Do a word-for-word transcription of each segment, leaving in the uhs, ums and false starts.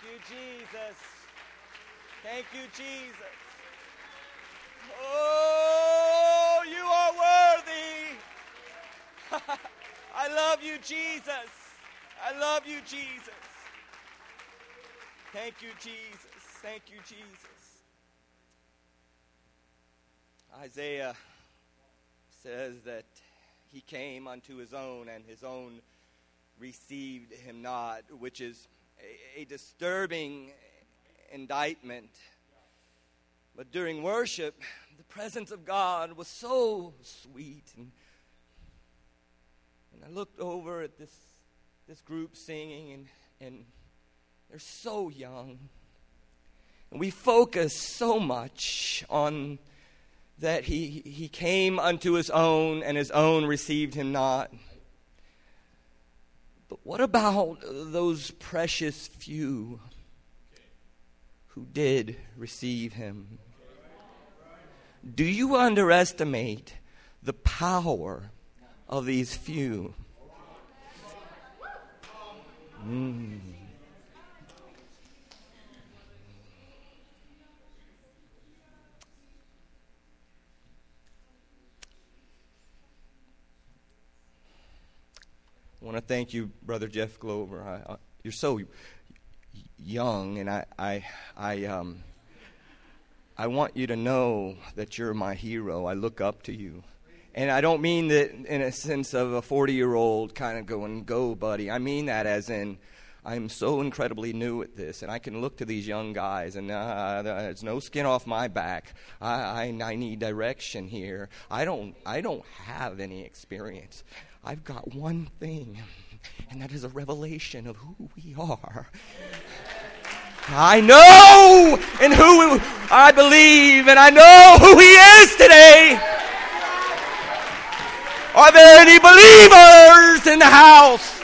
you, Jesus. Thank you, Jesus. Oh, you are worthy. I love you, Jesus. I love you, Jesus. Thank you, Jesus. Thank you, Jesus. Isaiah says that he came unto his own, and his own received him not, which is a, a disturbing indictment. But during worship, the presence of God was so sweet. And, and I looked over at this, this group singing, and, and they're so young. And we focus so much on that he, he came unto his own, and his own received him not. But what about those precious few who did receive him? Do you underestimate the power of these few? Mm. I want to thank you, Brother Jeff Glover. I, I, you're so young, and I, I, I, um, I want you to know that you're my hero. I look up to you, and I don't mean that in a sense of a forty-year-old kind of going, "Go, buddy." I mean that as in, I'm so incredibly new at this, and I can look to these young guys, and uh, there's no skin off my back. I, I, I need direction here. I don't, I don't have any experience. I've got one thing, and that is a revelation of who we are. I know in who I believe, and I know who He is today. Are there any believers in the house?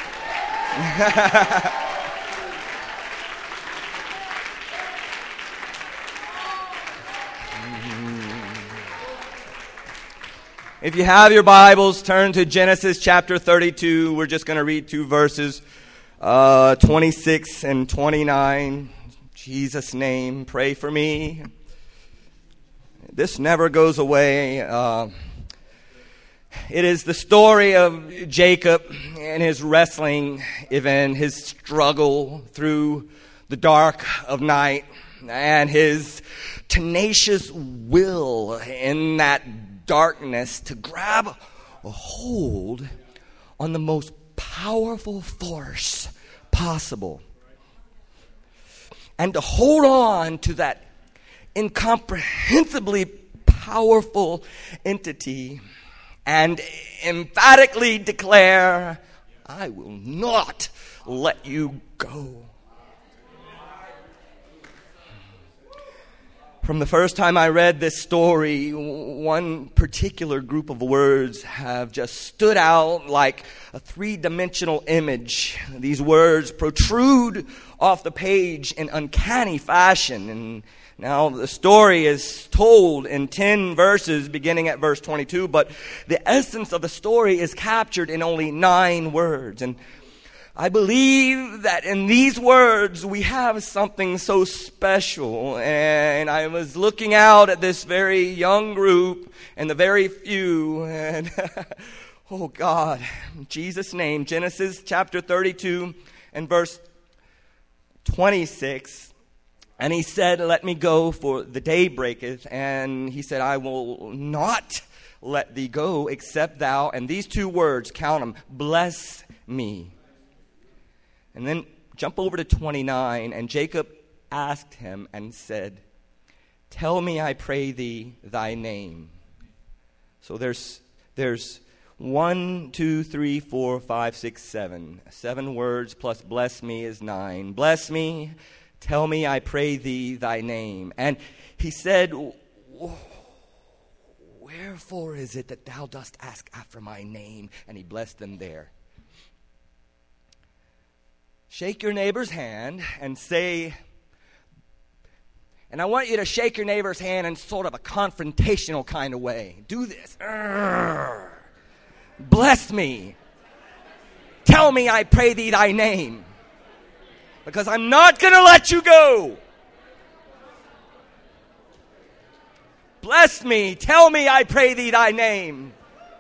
If you have your Bibles, turn to Genesis chapter thirty-two. We're just going to read two verses, uh, twenty-six and twenty-nine. In Jesus' name, pray for me. This never goes away. Uh, it is the story of Jacob and his wrestling event, his struggle through the dark of night, and his tenacious will in that darkness to grab a hold on the most powerful force possible, and to hold on to that incomprehensibly powerful entity and emphatically declare, "I will not let you go." From the first time I read this story, one particular group of words have just stood out like a three-dimensional image. These words protrude off the page in uncanny fashion. And now the story is told in ten verses beginning at verse twenty-two, but the essence of the story is captured in only nine words. And I believe that in these words we have something so special. And I was looking out at this very young group and the very few, and oh God, in Jesus' name, Genesis chapter thirty-two and verse twenty-six. And he said, "Let me go, for the day breaketh." And he said, "I will not let thee go, except thou," and these two words, count them, "bless me." And then jump over to twenty-nine, and Jacob asked him and said, "Tell me, I pray thee, thy name." So there's there's one, two, three, four, five, six, seven. Seven words plus bless me is nine. Bless me, tell me, I pray thee, thy name. And he said, "Wherefore is it that thou dost ask after my name?" And he blessed them there. Shake your neighbor's hand and say, and I want you to shake your neighbor's hand in sort of a confrontational kind of way. Do this. Urgh. Bless me. Tell me, I pray thee, thy name. because I'm not going to let you go. Bless me. Tell me, I pray thee, thy name.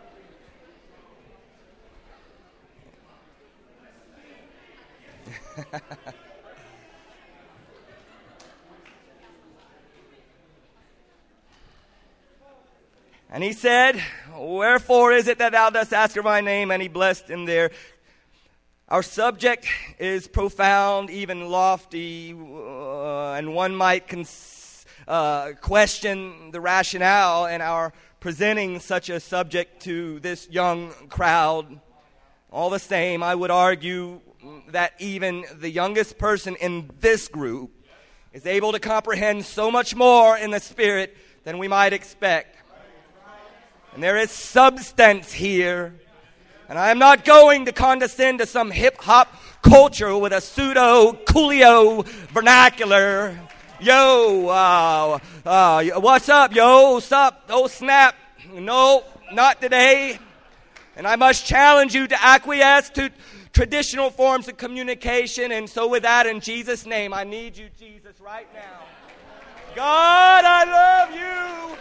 And he said, wherefore is it that thou dost ask of my name? And he blessed him there. Our subject is profound, even lofty, uh, and one might cons- uh, question the rationale in our presenting such a subject to this young crowd. All the same, I would argue that even the youngest person in this group is able to comprehend so much more in the Spirit than we might expect. And there is substance here. And I am not going to condescend to some hip-hop culture with a pseudo-coolio vernacular. Yo, uh, uh, what's up, yo? What's up? Oh, snap. No, not today. And I must challenge you to acquiesce to traditional forms of communication. And so with that, in Jesus' name, I need you, Jesus, right now. God, I love you.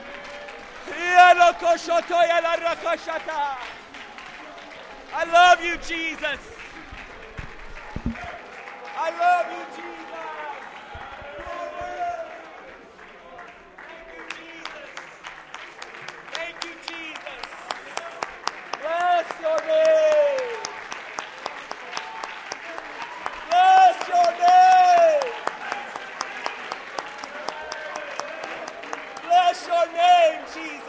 I love you, Jesus. I love you, Jesus. Thank you, Jesus. Thank you, Jesus. Bless your name. Bless your name. Bless your name, Jesus.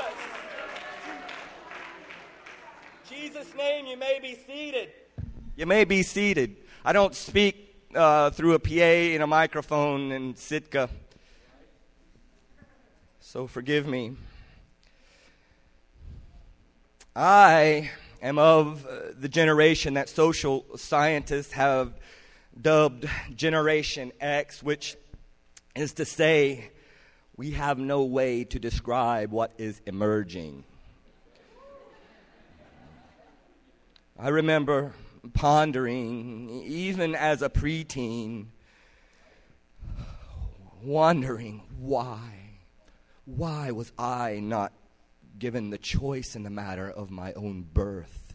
Jesus' name, you may be seated. You may be seated. I don't speak uh, through a P A and a microphone in Sitka, so forgive me. I am of uh, the generation that social scientists have dubbed Generation X, which is to say, we have no way to describe what is emerging. I remember pondering, even as a preteen, wondering why. Why was I not given the choice in the matter of my own birth?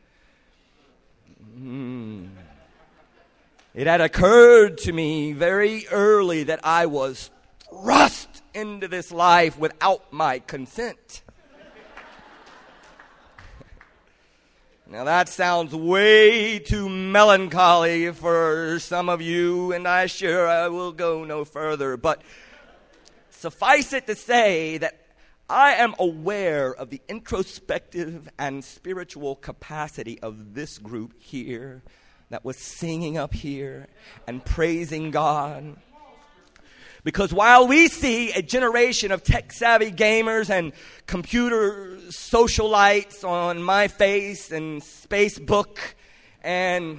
Mm. It had occurred to me very early that I was thrust into this life without my consent. Now that sounds way too melancholy for some of you, and I sure I will go no further. But suffice it to say that I am aware of the introspective and spiritual capacity of this group here that was singing up here and praising God. Because while we see a generation of tech-savvy gamers and computer socialites on MySpace and Facebook and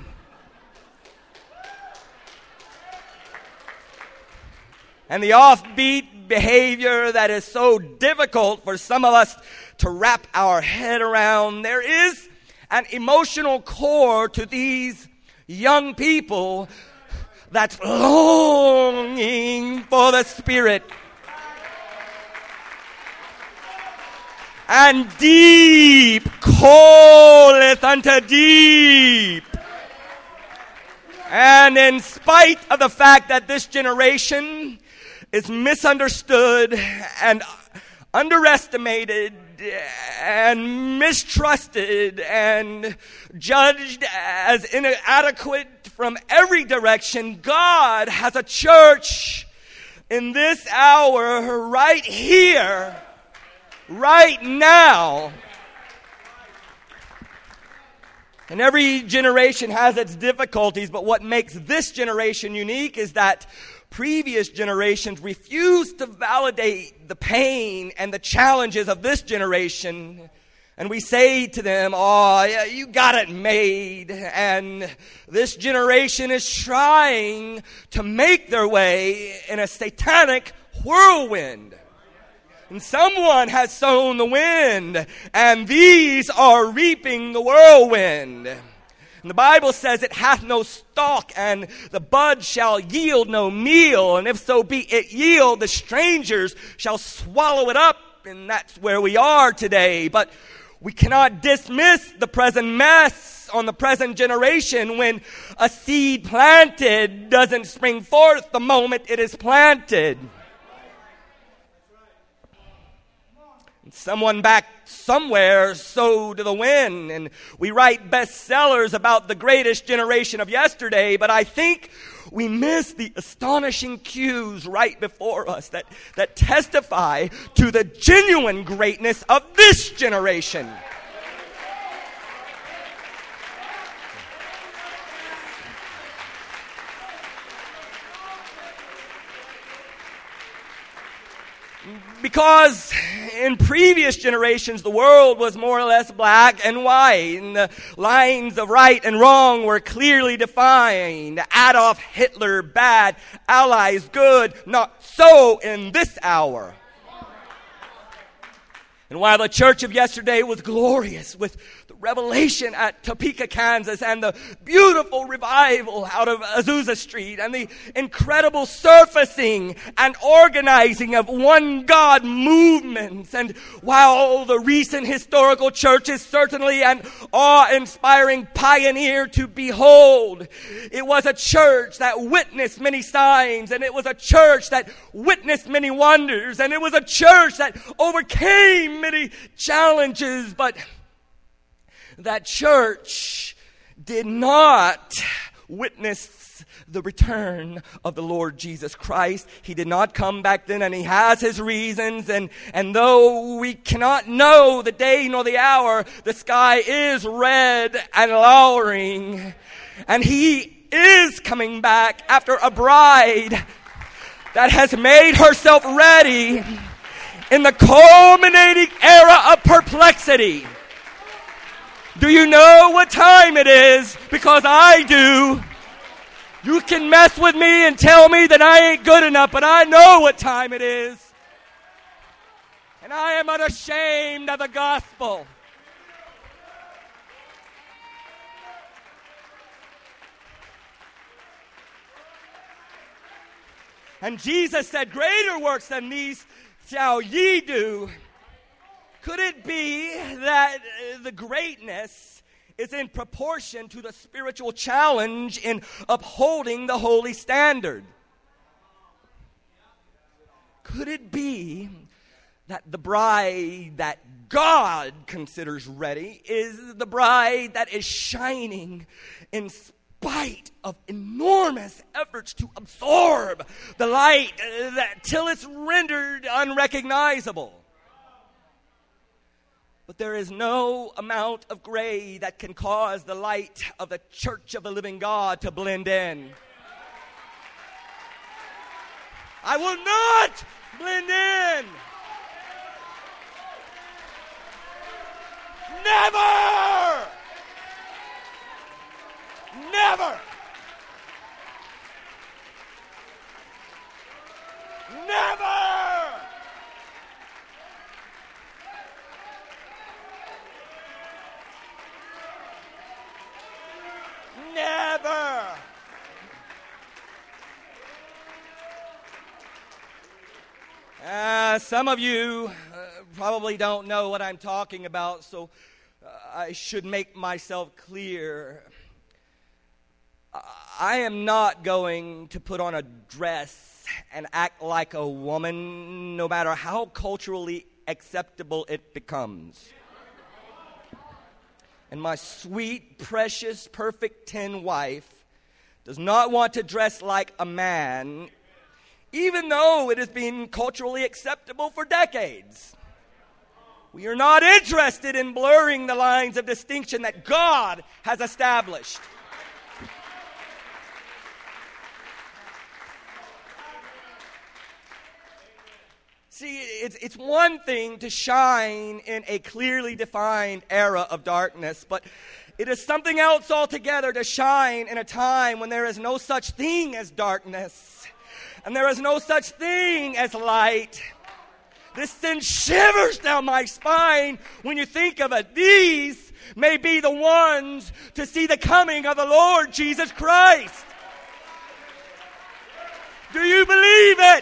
and the offbeat behavior that is so difficult for some of us to wrap our head around, there is an emotional core to these young people that's longing for the Spirit. And deep calleth unto deep. And in spite of the fact that this generation is misunderstood and underestimated and mistrusted and judged as inadequate from every direction, God has a church in this hour, right here, right now. And every generation has its difficulties, but what makes this generation unique is that previous generations refused to validate the pain and the challenges of this generation. And we say to them, oh, yeah, you got it made. And this generation is trying to make their way in a satanic whirlwind. And someone has sown the wind, and these are reaping the whirlwind. And the Bible says it hath no stalk, and the bud shall yield no meal. And if so be it yield, the strangers shall swallow it up. And that's where we are today. But we cannot dismiss the present mess on the present generation when a seed planted doesn't spring forth the moment it is planted. Someone back somewhere sowed the wind, and we write bestsellers about the greatest generation of yesterday, but I think we miss the astonishing cues right before us that, that testify to the genuine greatness of this generation. Because in previous generations, the world was more or less black and white, and the lines of right and wrong were clearly defined. Adolf Hitler, bad. Allies, good. Not so in this hour. And while the church of yesterday was glorious with the revelation at Topeka, Kansas, and the beautiful revival out of Azusa Street, and the incredible surfacing and organizing of one God movements, and while the recent historical church is certainly an awe-inspiring pioneer to behold, it was a church that witnessed many signs, and it was a church that witnessed many wonders, and it was a church that overcame many challenges, but that church did not witness the return of the Lord Jesus Christ. He did not come back then, and he has his reasons, and, and though we cannot know the day nor the hour, the sky is red and lowering, and he is coming back after a bride that has made herself ready in the culminating era of perplexity. Do you know what time it is? Because I do. You can mess with me and tell me that I ain't good enough, but I know what time it is. And I am unashamed of the gospel. And Jesus said, greater works than these shall ye do. Could it be that the greatness is in proportion to the spiritual challenge in upholding the holy standard? Could it be that the bride that God considers ready is the bride that is shining in spite of enormous efforts to absorb the light uh, that, till it's rendered unrecognizable? But there is no amount of gray that can cause the light of the church of the living God to blend in. I will not blend in. Never! Never! Never! Never! Uh, some of you uh, probably don't know what I'm talking about, so uh, I should make myself clear. I am not going to put on a dress and act like a woman, no matter how culturally acceptable it becomes. And my sweet, precious, perfect ten wife does not want to dress like a man, even though it has been culturally acceptable for decades. We are not interested in blurring the lines of distinction that God has established. See, it's, it's one thing to shine in a clearly defined era of darkness, but it is something else altogether to shine in a time when there is no such thing as darkness, and there is no such thing as light. This sends shivers down my spine when you think of it. These may be the ones to see the coming of the Lord Jesus Christ. Do you believe it?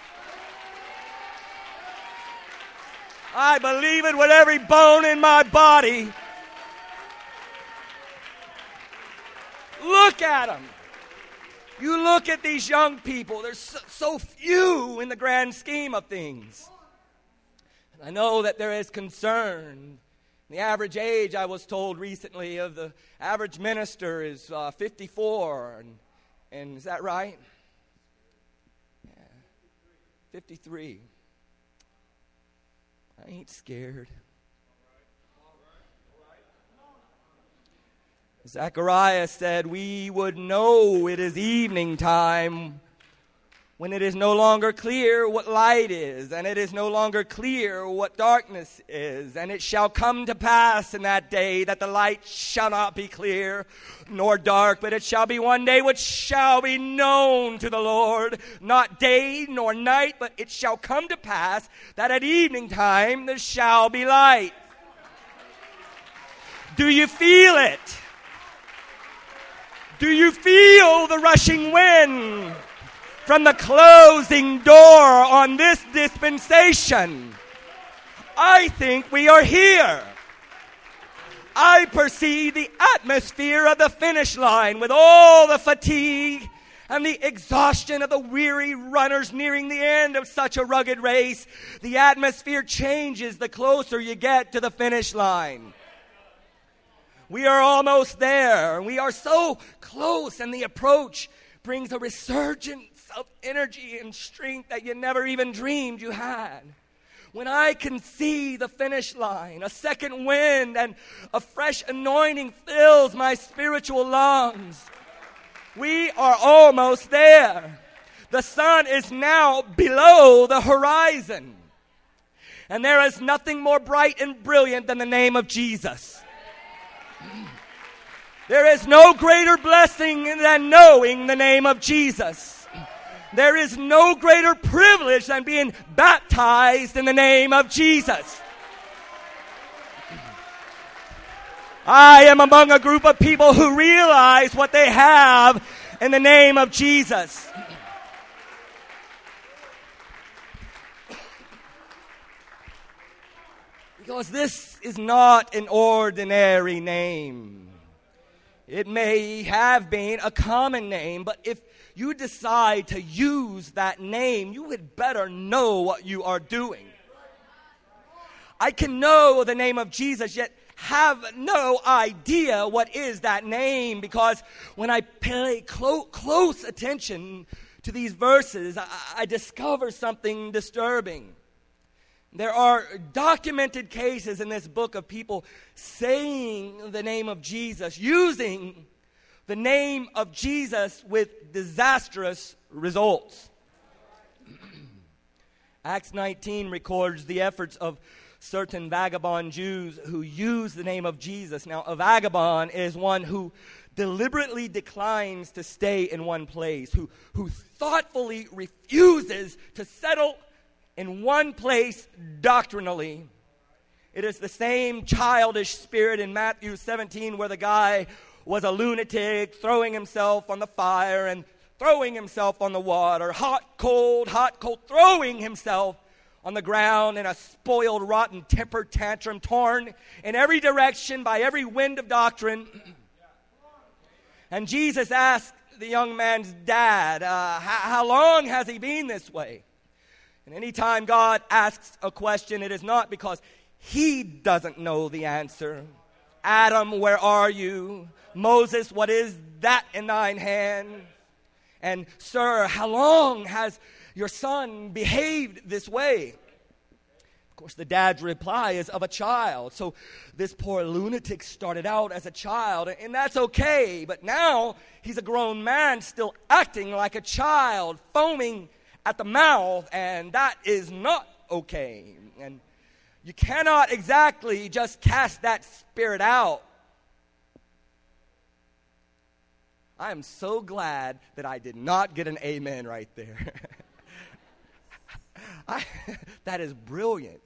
I believe it with every bone in my body. Look at them. You look at these young people. There's so, so few in the grand scheme of things. And I know that there is concern. The average age, I was told recently, of the average minister is uh, fifty-four. And, and is that right? Yeah. fifty-three. I ain't scared. Zechariah said, we would know it is evening time when it is no longer clear what light is, and it is no longer clear what darkness is. And it shall come to pass in that day that the light shall not be clear nor dark, but it shall be one day which shall be known to the Lord, not day nor night, but it shall come to pass that at evening time there shall be light. Do you feel it? Do you feel the rushing wind from the closing door on this dispensation? I think we are here. I perceive the atmosphere of the finish line with all the fatigue and the exhaustion of the weary runners nearing the end of such a rugged race. The atmosphere changes the closer you get to the finish line. We are almost there. We are so close, and the approach brings a resurgence of energy and strength that you never even dreamed you had. When I can see the finish line, a second wind and a fresh anointing fills my spiritual lungs. We are almost there. The sun is now below the horizon. And there is nothing more bright and brilliant than the name of Jesus. There is no greater blessing than knowing the name of Jesus. There is no greater privilege than being baptized in the name of Jesus. I am among a group of people who realize what they have in the name of Jesus. Because this is not an ordinary name. It may have been a common name, but if you decide to use that name, you had better know what you are doing. I can know the name of Jesus, yet have no idea what is that name, because when I pay clo- close attention to these verses, I, I discover something disturbing. There are documented cases in this book of people saying the name of Jesus, using the name of Jesus with disastrous results. Acts nineteen records the efforts of certain vagabond Jews who use the name of Jesus. Now, a vagabond is one who deliberately declines to stay in one place, who, who thoughtfully refuses to settle in one place doctrinally. It is the same childish spirit in Matthew seventeen where the guy was a lunatic, throwing himself on the fire and throwing himself on the water, hot, cold, hot, cold, throwing himself on the ground in a spoiled, rotten temper tantrum, torn in every direction by every wind of doctrine. And Jesus asked the young man's dad, uh, how, how long has he been this way? And anytime God asks a question, it is not because he doesn't know the answer. Adam, where are you? Moses, what is that in thine hand? And, sir, how long has your son behaved this way? Of course, the dad's reply is of a child. So this poor lunatic started out as a child, and that's okay. But now he's a grown man still acting like a child, foaming at the mouth, and that is not okay. And you cannot exactly just cast that spirit out. I am so glad that I did not get an amen right there. I, that is brilliant.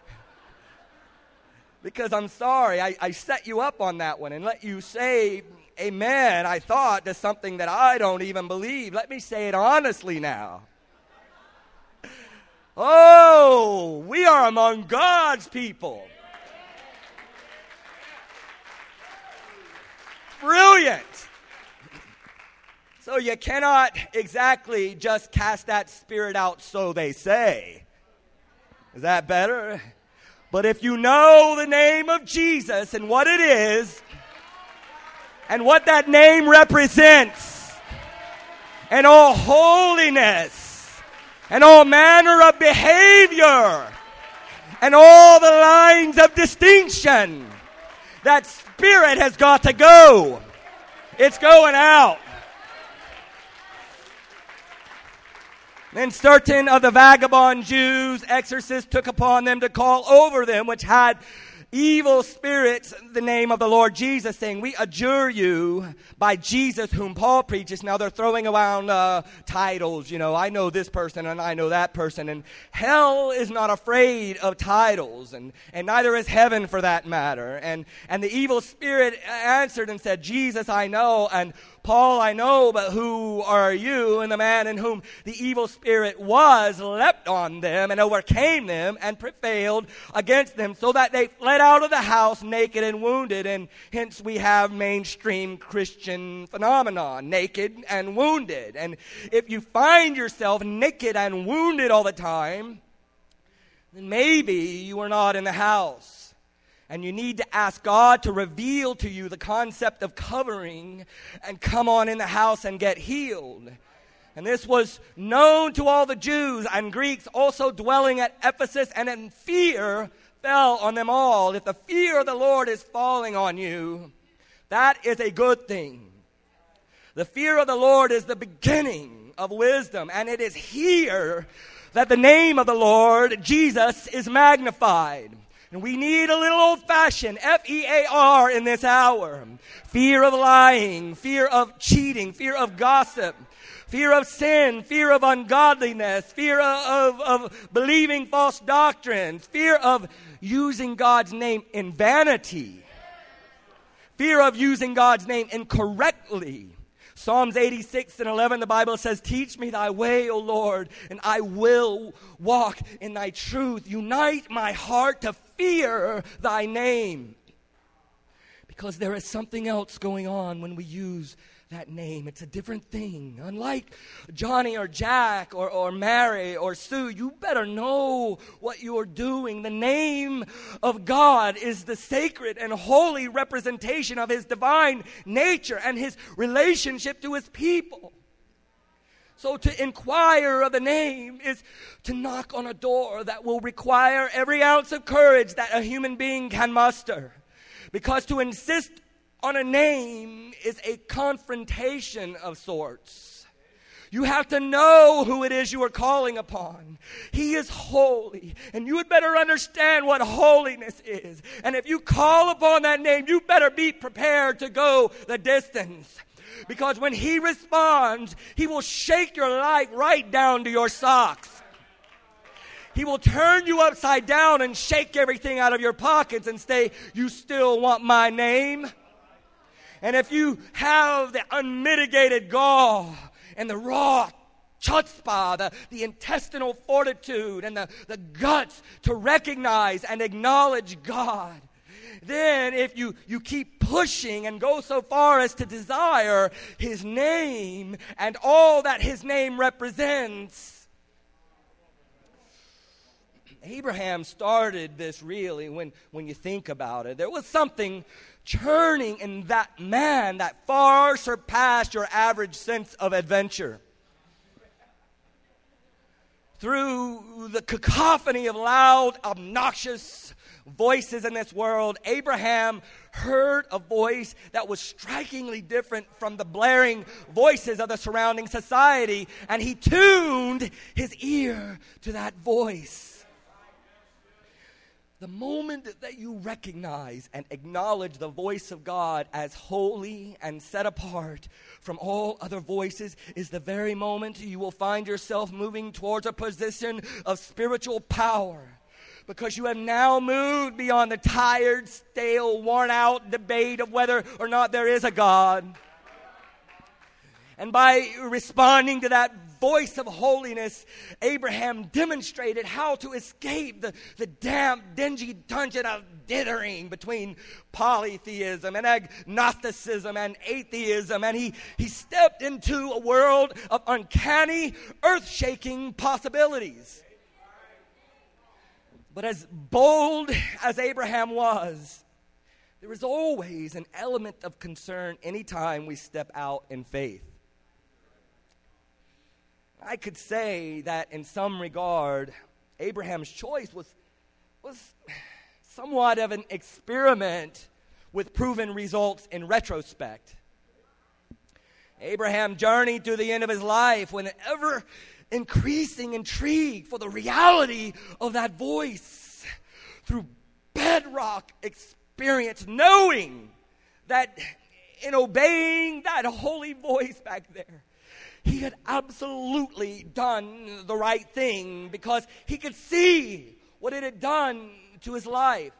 Because I'm sorry, I, I set you up on that one and let you say, amen, I thought, to something that I don't even believe. Let me say it honestly now. Oh, we are among God's people. Brilliant. So you cannot exactly just cast that spirit out, so they say. Is that better? But if you know the name of Jesus and what it is, and what that name represents, and all holiness, and all manner of behavior, and all the lines of distinction, that spirit has got to go. It's going out. Then certain of the vagabond Jews, exorcists took upon them to call over them, which had evil spirits, the name of the Lord Jesus, saying, we adjure you by Jesus whom Paul preaches. Now they're throwing around uh, titles, you know, I know this person and I know that person. And hell is not afraid of titles, and, and neither is heaven for that matter. And, and the evil spirit answered and said, Jesus I know, and Paul I know, but who are you? And the man in whom the evil spirit was leapt on them and overcame them and prevailed against them, so that they fled out of the house naked and wounded. And hence we have mainstream Christian phenomenon, naked and wounded. And if you find yourself naked and wounded all the time, then maybe you are not in the house. And you need to ask God to reveal to you the concept of covering and come on in the house and get healed. And this was known to all the Jews and Greeks also dwelling at Ephesus, and in fear fell on them all. If the fear of the Lord is falling on you, that is a good thing. The fear of the Lord is the beginning of wisdom, and it is here that the name of the Lord, Jesus, is magnified. And we need a little old-fashioned F E A R in this hour. Fear of lying, fear of cheating, fear of gossip, fear of sin, fear of ungodliness, fear of, of, of believing false doctrines, fear of using God's name in vanity, fear of using God's name incorrectly. Psalms eighty-six and eleven, the Bible says, teach me thy way, O Lord, and I will walk in thy truth. Unite my heart to fear thy name. Because there is something else going on when we use that name. It's a different thing. Unlike Johnny or Jack or, or Mary or Sue, you better know what you're doing. The name of God is the sacred and holy representation of his divine nature and his relationship to his people. So to inquire of the name is to knock on a door that will require every ounce of courage that a human being can muster. Because to insist on a name is a confrontation of sorts. You have to know who it is you are calling upon. He is holy, and you had better understand what holiness is. And if you call upon that name, you better be prepared to go the distance. Because when he responds, he will shake your life right down to your socks. He will turn you upside down and shake everything out of your pockets and say, you still want my name? And if you have the unmitigated gall and the raw chutzpah, the, the intestinal fortitude and the, the guts to recognize and acknowledge God, then if you, you keep pushing and go so far as to desire his name and all that his name represents. Abraham started this really when, when you think about it. There was something churning in that man that far surpassed your average sense of adventure. Through the cacophony of loud, obnoxious voices in this world, Abraham heard a voice that was strikingly different from the blaring voices of the surrounding society, and he tuned his ear to that voice. The moment that you recognize and acknowledge the voice of God as holy and set apart from all other voices is the very moment you will find yourself moving towards a position of spiritual power. Because you have now moved beyond the tired, stale, worn-out debate of whether or not there is a God. And by responding to that voice of holiness, Abraham demonstrated how to escape the, the damp, dingy dungeon of dithering between polytheism and agnosticism and atheism. And he, he stepped into a world of uncanny, earth-shaking possibilities. But as bold as Abraham was, there is always an element of concern anytime we step out in faith. I could say that in some regard, Abraham's choice was, was somewhat of an experiment with proven results in retrospect. Abraham journeyed to the end of his life with an ever-increasing intrigue for the reality of that voice through bedrock experience, knowing that in obeying that holy voice back there, he had absolutely done the right thing because he could see what it had done to his life.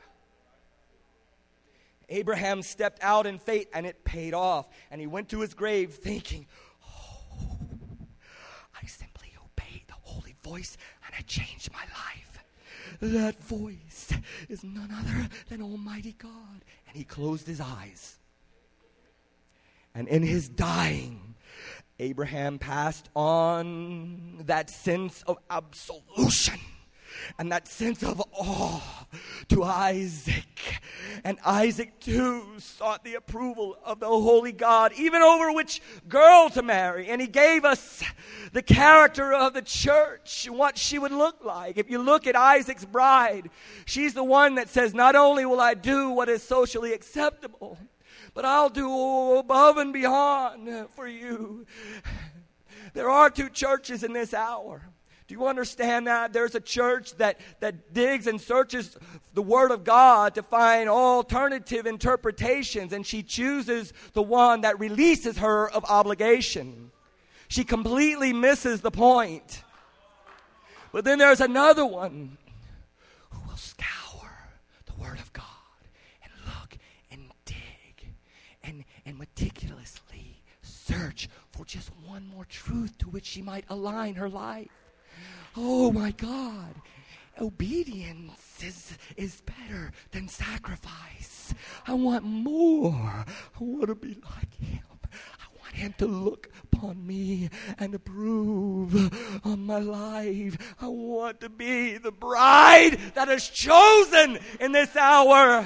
Abraham stepped out in faith and it paid off. And he went to his grave thinking, oh, I simply obeyed the holy voice and it changed my life. That voice is none other than Almighty God. And he closed his eyes. And in his dying, Abraham passed on that sense of absolution and that sense of awe to Isaac. And Isaac too sought the approval of the holy God, even over which girl to marry. And he gave us the character of the church, what she would look like. If you look at Isaac's bride, she's the one that says, not only will I do what is socially acceptable, but I'll do above and beyond for you. There are two churches in this hour. Do you understand that? There's a church that, that digs and searches the Word of God to find alternative interpretations, and she chooses the one that releases her of obligation. She completely misses the point. But then there's another one who will scour the Word of God and look and dig and, and meticulously search for just one more truth to which she might align her life. Oh my God, obedience is, is better than sacrifice. I want more. I want to be like Him. I want Him to look upon me and approve of my life. I want to be the bride that is chosen in this hour.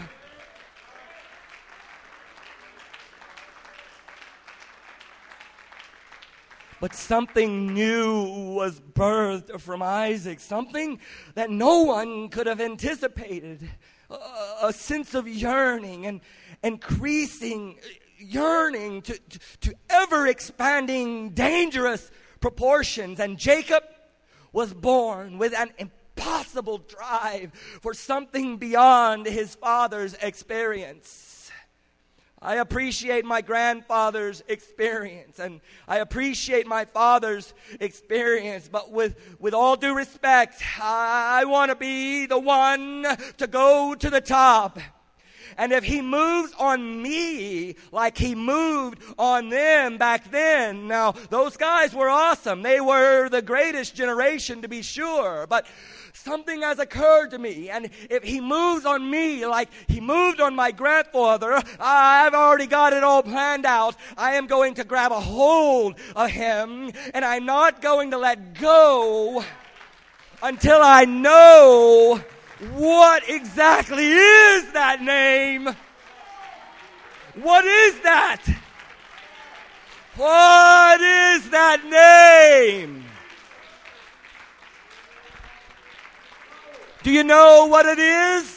But something new was birthed from Isaac, something that no one could have anticipated. A, a sense of yearning and increasing yearning to, to, to ever-expanding, dangerous proportions. And Jacob was born with an impossible drive for something beyond his father's experience. I appreciate my grandfather's experience, and I appreciate my father's experience, but with, with all due respect, I want to be the one to go to the top. And if he moves on me like he moved on them back then, now those guys were awesome. They were the greatest generation, to be sure, but something has occurred to me, and if he moves on me like he moved on my grandfather, I've already got it all planned out. I am going to grab a hold of him, and I'm not going to let go until I know what exactly is that name. What is that? What is that name? Do you know what it is?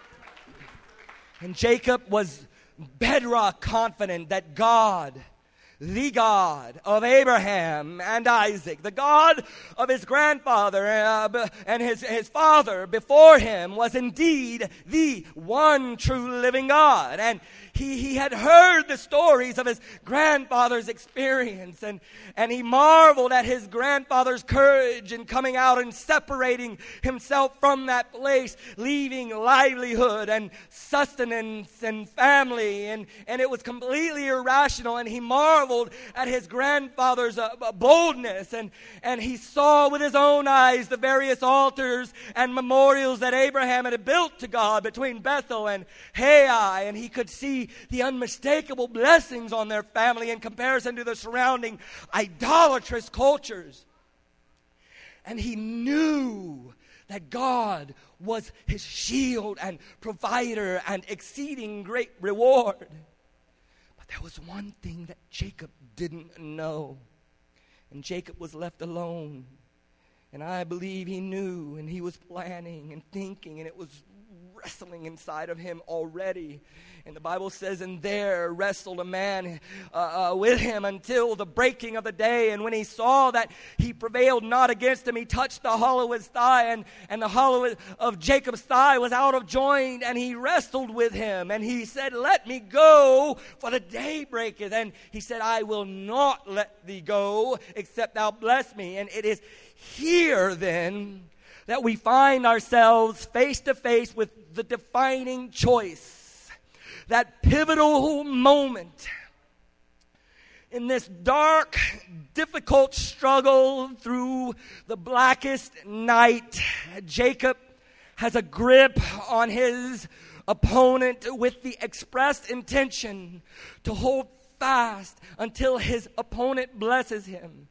And Jacob was bedrock confident that God, the God of Abraham and Isaac, the God of his grandfather uh, and his, his father before him, was indeed the one true living God. And he, he had heard the stories of his grandfather's experience, and, and he marveled at his grandfather's courage in coming out and separating himself from that place, leaving livelihood and sustenance and family, and, and it was completely irrational. And he marveled at his grandfather's uh, boldness, and, and he saw with his own eyes the various altars and memorials that Abraham had built to God between Bethel and Hai, and he could see the unmistakable blessings on their family in comparison to the surrounding idolatrous cultures. And he knew that God was his shield and provider and exceeding great reward. But there was one thing that Jacob didn't know. And Jacob was left alone. And I believe he knew, and he was planning and thinking, and it was wrestling inside of him already. And the Bible says, and there wrestled a man uh, uh, with him until the breaking of the day. And when he saw that he prevailed not against him, he touched the hollow of his thigh, and, and the hollow of Jacob's thigh was out of joint, and he wrestled with him. And he said, let me go, for the day breaketh. And he said, I will not let thee go, except thou bless me. And it is here then that we find ourselves face to face with the defining choice, that pivotal moment in this dark, difficult struggle through the blackest night. Jacob has a grip on his opponent with the expressed intention to hold fast until his opponent blesses him.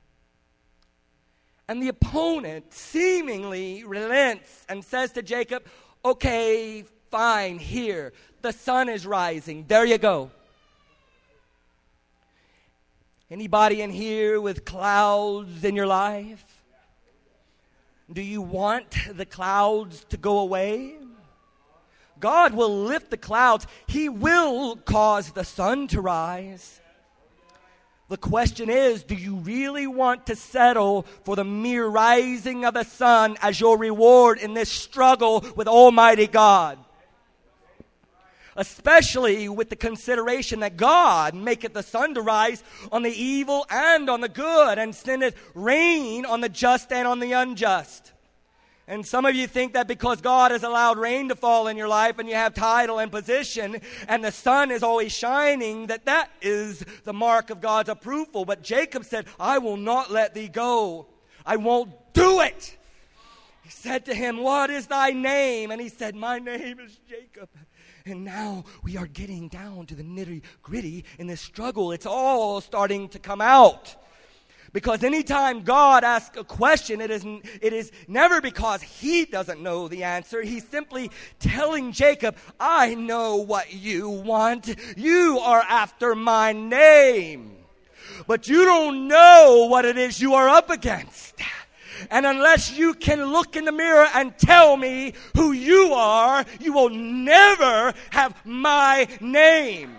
And the opponent seemingly relents and says to Jacob, okay, fine, here, the sun is rising. There you go. Anybody in here with clouds in your life? Do you want the clouds to go away? God will lift the clouds. He will cause the sun to rise. The question is, do you really want to settle for the mere rising of the sun as your reward in this struggle with Almighty God? Especially with the consideration that God maketh the sun to rise on the evil and on the good, and sendeth rain on the just and on the unjust. And some of you think that because God has allowed rain to fall in your life and you have title and position and the sun is always shining, that that is the mark of God's approval. But Jacob said, I will not let thee go. I won't do it. He said to him, what is thy name? And he said, my name is Jacob. And now we are getting down to the nitty-gritty in this struggle. It's all starting to come out. Because anytime God asks a question, it is, it is never because he doesn't know the answer. He's simply telling Jacob, I know what you want. You are after my name. But you don't know what it is you are up against. And unless you can look in the mirror and tell me who you are, you will never have my name.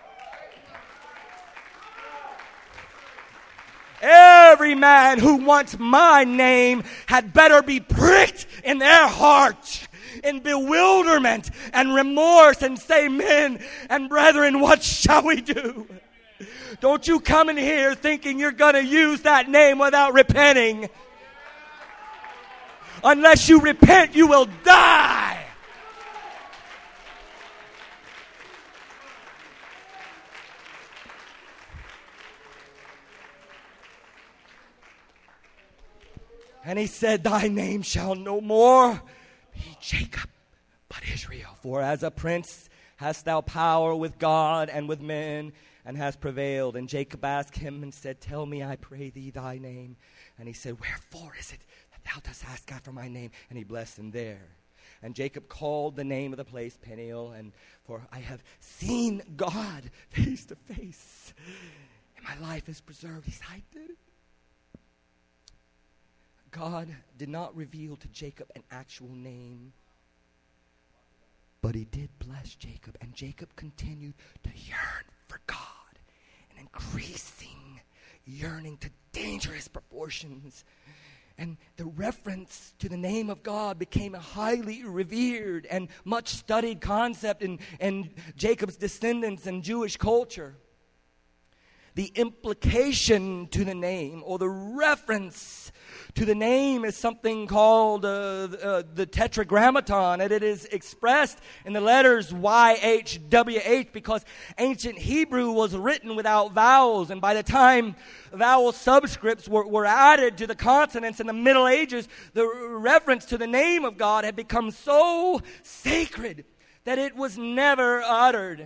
Every man who wants my name had better be pricked in their heart in bewilderment and remorse and say, men and brethren, what shall we do? Don't you come in here thinking you're going to use that name without repenting. Unless you repent, you will die. And he said, thy name shall no more be Jacob, but Israel. For as a prince hast thou power with God and with men, and hast prevailed. And Jacob asked him and said, tell me, I pray thee, thy name. And he said, wherefore is it that thou dost ask after my name? And he blessed him there. And Jacob called the name of the place Peniel, and for I have seen God face to face, and my life is preserved. He said, I did it. God did not reveal to Jacob an actual name, but he did bless Jacob, and Jacob continued to yearn for God, an increasing yearning to dangerous proportions. And the reference to the name of God became a highly revered and much studied concept in, in Jacob's descendants and Jewish culture. The implication to the name, or the reference to the name, is something called uh, uh, the tetragrammaton, and it is expressed in the letters Y H W H because ancient Hebrew was written without vowels, and by the time vowel subscripts were, were added to the consonants in the Middle Ages, the reference to the name of God had become so sacred that it was never uttered.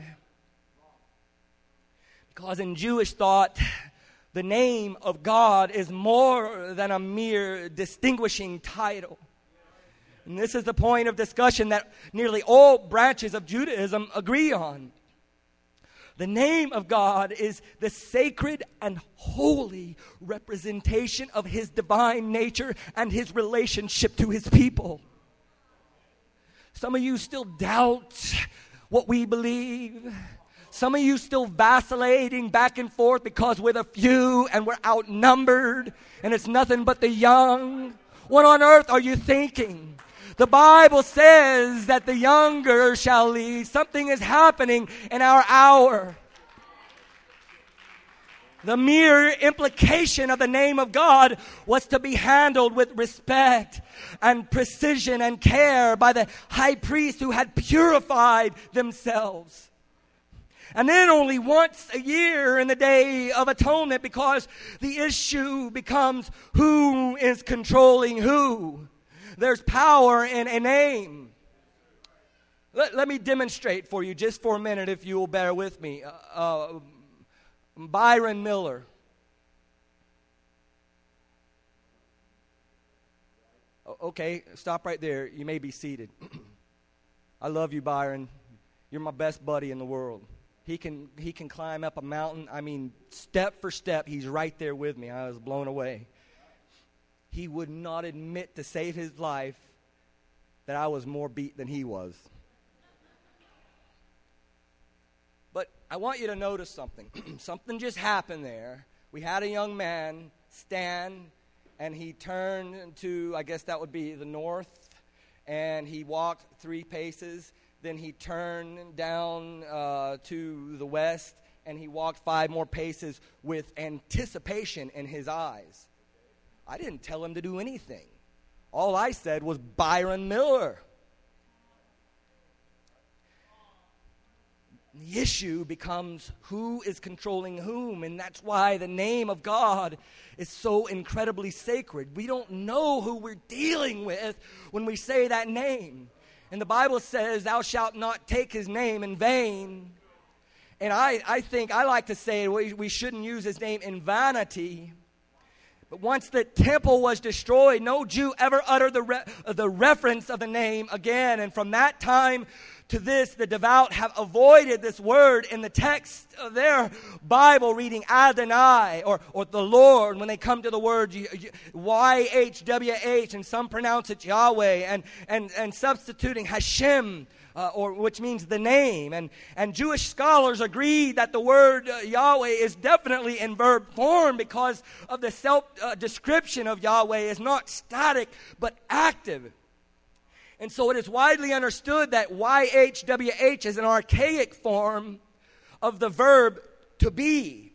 Because in Jewish thought, the name of God is more than a mere distinguishing title. And this is the point of discussion that nearly all branches of Judaism agree on. The name of God is the sacred and holy representation of His divine nature and His relationship to His people. Some of you still doubt what we believe. Some of you still vacillating back and forth because we're the few and we're outnumbered and it's nothing but the young. What on earth are you thinking? The Bible says that the younger shall lead. Something is happening in our hour. The mere implication of the name of God was to be handled with respect and precision and care by the high priest who had purified themselves. And then only once a year in the Day of Atonement, because the issue becomes who is controlling who. There's power in a name. Let, let me demonstrate for you just for a minute, if you will bear with me. Uh, uh, Byron Miller. Okay, stop right there. You may be seated. I love you, Byron. You're my best buddy in the world. He can he can climb up a mountain. I mean, step for step, he's right there with me. I was blown away. He would not admit to save his life that I was more beat than he was. But I want you to notice something. Something just happened there. We had a young man stand, and he turned to, I guess that would be the north, and he walked three paces. Then he turned down uh, to the west, and he walked five more paces with anticipation in his eyes. I didn't tell him to do anything. All I said was Byron Miller. The issue becomes who is controlling whom, and that's why the name of God is so incredibly sacred. We don't know who we're dealing with when we say that name. And the Bible says, thou shalt not take his name in vain. And I, I think, I like to say we, we shouldn't use his name in vanity. But once the temple was destroyed, no Jew ever uttered the, re, the reference of the name again. And from that time to this, the devout have avoided this word in the text of their Bible, reading Adonai or, or the Lord when they come to the word Y H W H, and some pronounce it Yahweh, and, and, and substituting Hashem, uh, or which means the name. And, and Jewish scholars agree that the word uh, Yahweh is definitely in verb form because of the self-description uh, of Yahweh is not static but active. And so it is widely understood that Y H W H is an archaic form of the verb to be.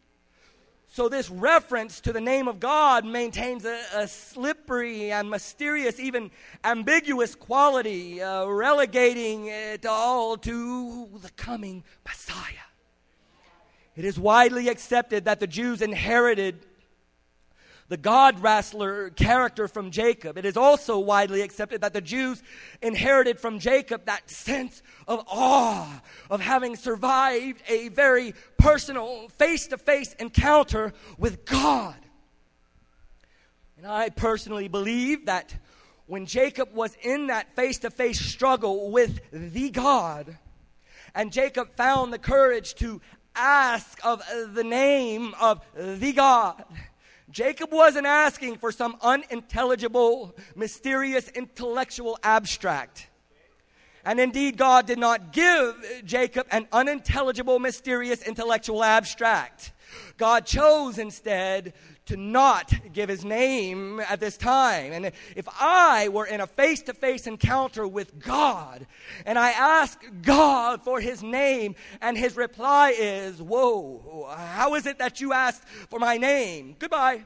So this reference to the name of God maintains a, a slippery and mysterious, even ambiguous quality, uh, relegating it all to the coming Messiah. It is widely accepted that the Jews inherited the God wrestler character from Jacob. It is also widely accepted that the Jews inherited from Jacob that sense of awe of having survived a very personal face-to-face encounter with God. And I personally believe that when Jacob was in that face-to-face struggle with the God, and Jacob found the courage to ask of the name of the God, Jacob wasn't asking for some unintelligible, mysterious, intellectual abstract. And indeed, God did not give Jacob an unintelligible, mysterious, intellectual abstract. God chose instead to not give his name at this time. And if I were in a face-to-face encounter with God, and I ask God for his name, and his reply is, "Whoa, how is it that you asked for my name? Goodbye."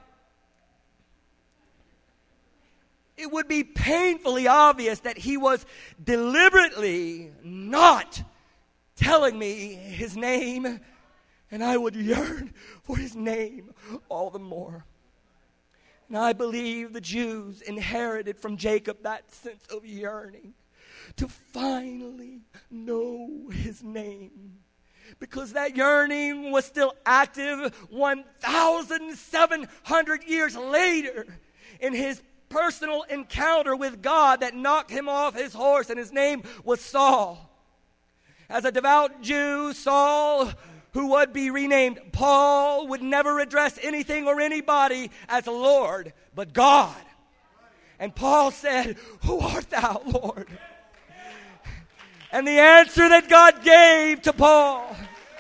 It would be painfully obvious that he was deliberately not telling me his name, and I would yearn for his name all the more. And I believe the Jews inherited from Jacob that sense of yearning to finally know his name, because that yearning was still active one thousand seven hundred years later in his personal encounter with God that knocked him off his horse, and his name was Saul. As a devout Jew, Saul, who would be renamed Paul, would never address anything or anybody as Lord, but God. And Paul said, "Who art thou, Lord?" And the answer that God gave to Paul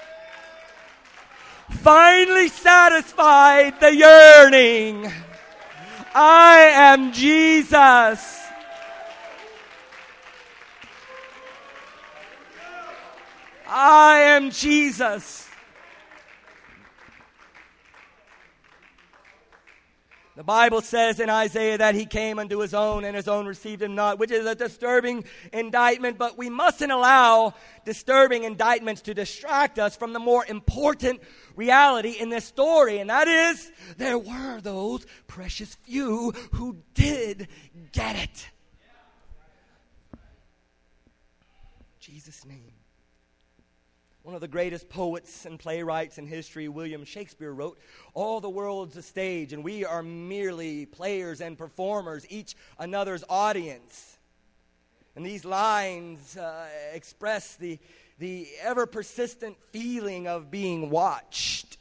finally satisfied the yearning. "I am Jesus." I am Jesus. The Bible says in Isaiah that he came unto his own, and his own received him not, which is a disturbing indictment, but we mustn't allow disturbing indictments to distract us from the more important reality in this story, and that is, there were those precious few who did get it. Jesus' name. One of the greatest poets and playwrights in history, William Shakespeare, wrote, "All the world's a stage, and we are merely players and performers, each another's audience." And these lines uh, express the, the ever-persistent feeling of being watched.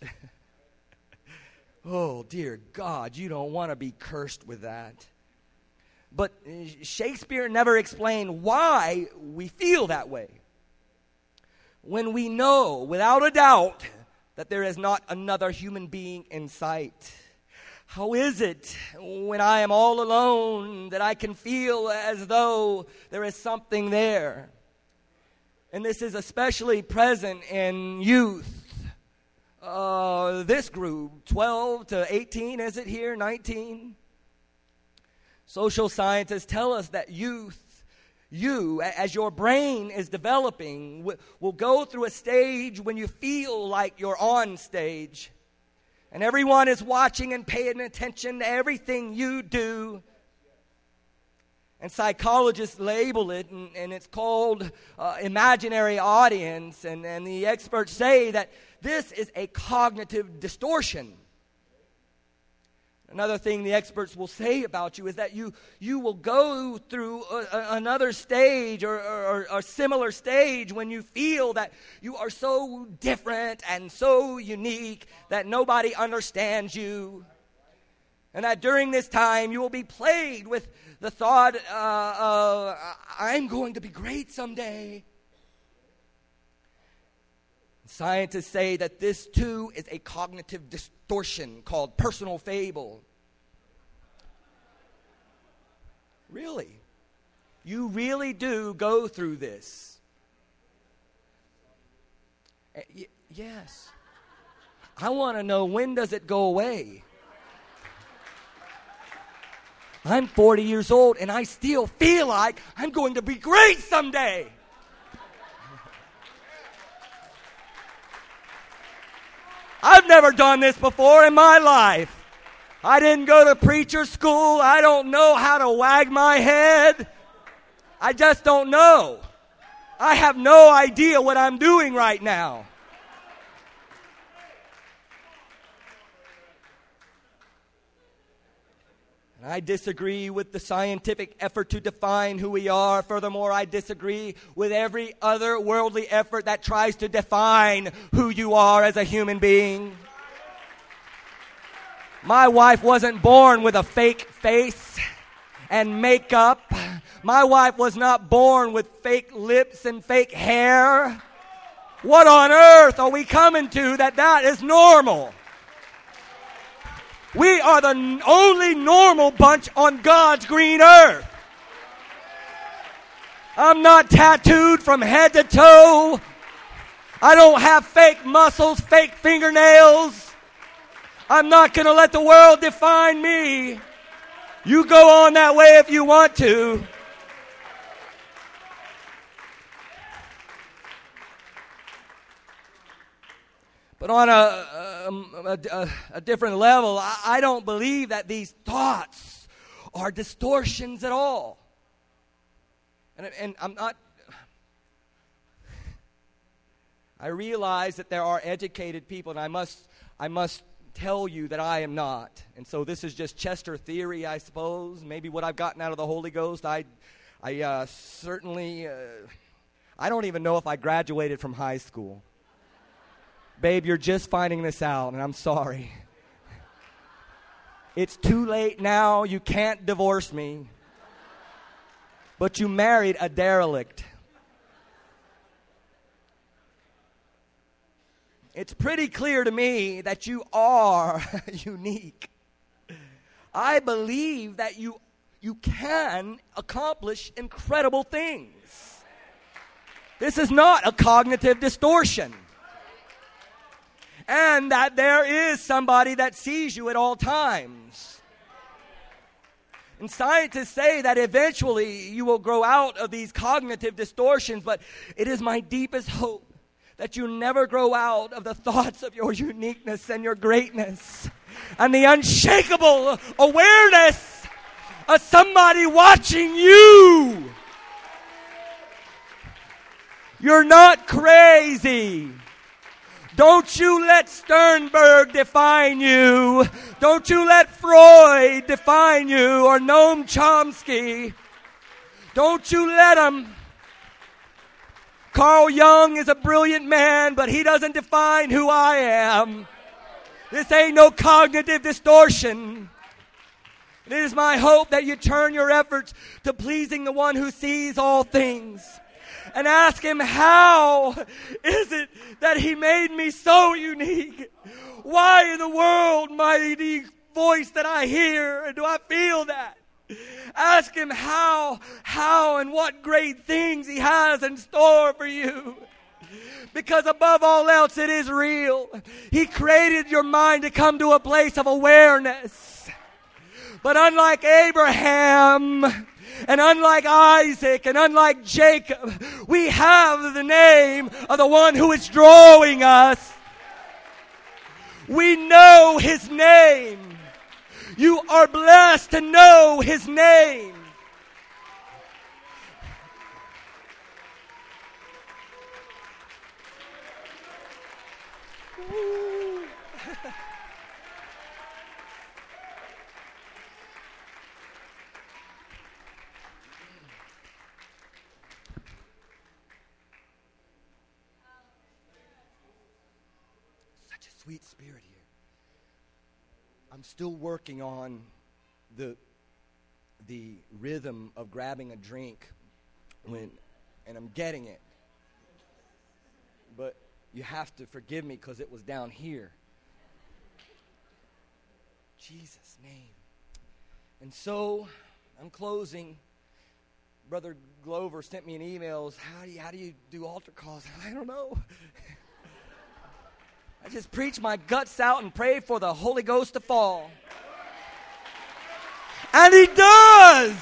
Oh, dear God, you don't want to be cursed with that. But Shakespeare never explained why we feel that way, when we know without a doubt that there is not another human being in sight. How is it when I am all alone that I can feel as though there is something there? And this is especially present in youth. Uh, this group, twelve to eighteen, is it here, nineteen? Social scientists tell us that youth, you, as your brain is developing, will go through a stage when you feel like you're on stage. And everyone is watching and paying attention to everything you do. And psychologists label it, and, and it's called uh, imaginary audience. And, and the experts say that this is a cognitive distortion. Another thing the experts will say about you is that you, you will go through a, a, another stage or, or, or a similar stage when you feel that you are so different and so unique that nobody understands you. And that during this time you will be plagued with the thought, uh, uh, I'm going to be great someday. Scientists say that this too is a cognitive distortion called personal fable. Really? You really do go through this? Uh, y- yes. I want to know, when does it go away? I'm forty years old and I still feel like I'm going to be great someday. I've never done this before in my life. I didn't go to preacher school. I don't know how to wag my head. I just don't know. I have no idea what I'm doing right now. And I disagree with the scientific effort to define who we are. Furthermore, I disagree with every other worldly effort that tries to define who you are as a human being. My wife wasn't born with a fake face and makeup. My wife was not born with fake lips and fake hair. What on earth are we coming to that that is normal? We are the only normal bunch on God's green earth. I'm not tattooed from head to toe. I don't have fake muscles, fake fingernails. I'm not going to let the world define me. You go on that way if you want to. But on a, a, a, a different level, I, I don't believe that these thoughts are distortions at all. And, and I'm not... I realize that there are educated people, and I must, I must tell you that I am not. And so this is just Chester theory, I suppose. Maybe what I've gotten out of the Holy Ghost. I, I uh, certainly... Uh, I don't even know if I graduated from high school. Babe, you're just finding this out, and I'm sorry. It's too late now. You can't divorce me. But you married a derelict. It's pretty clear to me that you are unique. I believe that you, you can accomplish incredible things. This is not a cognitive distortion. And that there is somebody that sees you at all times. And scientists say that eventually you will grow out of these cognitive distortions, but it is my deepest hope that you never grow out of the thoughts of your uniqueness and your greatness and the unshakable awareness of somebody watching you. You're not crazy. Don't you let Sternberg define you. Don't you let Freud define you or Noam Chomsky. Don't you let them. Carl Jung is a brilliant man, but he doesn't define who I am. This ain't no cognitive distortion. It is my hope that you turn your efforts to pleasing the one who sees all things. And ask him, how is it that he made me so unique? Why in the world mighty voice that I hear, and do I feel that? Ask him how, how and what great things he has in store for you. Because above all else, it is real. He created your mind to come to a place of awareness. But unlike Abraham, and unlike Isaac, and unlike Jacob, we have the name of the one who is drawing us. We know his name. You are blessed to know his name. Woo. Sweet spirit here. I'm still working on the the rhythm of grabbing a drink when, and I'm getting it. But you have to forgive me because it was down here. Jesus' name. And so I'm closing. Brother Glover sent me an email. How do you, how do you do altar calls? I don't know. I just preach my guts out and pray for the Holy Ghost to fall. And he does.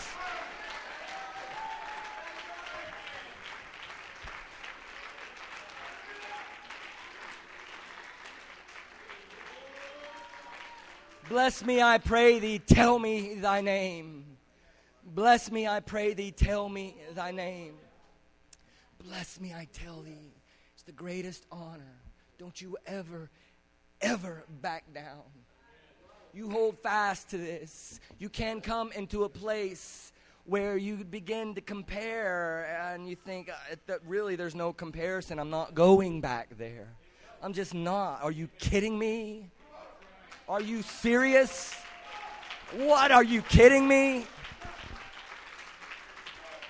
Bless me, I pray thee, tell me thy name. Bless me, I pray thee, tell me thy name. Bless me, I tell thee, it's the greatest honor. Don't you ever, ever back down. You hold fast to this. You can come into a place where you begin to compare and you think, uh, that really there's no comparison. I'm not going back there. I'm just not. Are you kidding me? Are you serious? What, are you kidding me?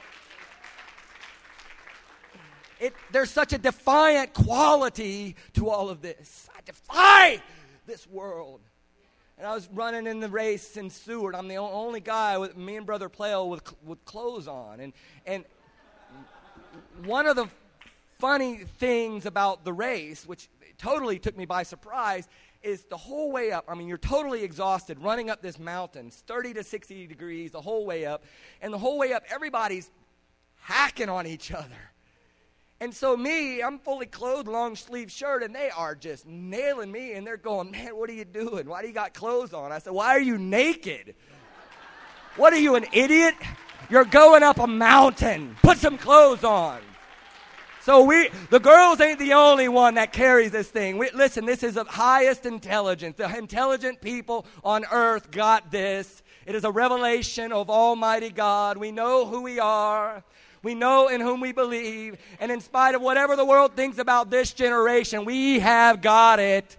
It, there's such a defiant quality to all of this. I defy this world. And I was running in the race in Seward. I'm the only guy with me and Brother Plale with with clothes on. And and one of the funny things about the race, which totally took me by surprise, is the whole way up. I mean, you're totally exhausted running up this mountain, thirty to sixty degrees the whole way up. And the whole way up, everybody's hacking on each other. And so me, I'm fully clothed, long sleeve shirt, and they are just nailing me. And they're going, man, what are you doing? Why do you got clothes on? I said, why are you naked? What are you, an idiot? You're going up a mountain. Put some clothes on. So we, the girls ain't the only one that carries this thing. We, listen, this is of highest intelligence. The intelligent people on earth got this. It is a revelation of Almighty God. We know who we are. We know in whom we believe. And in spite of whatever the world thinks about this generation, we have got it.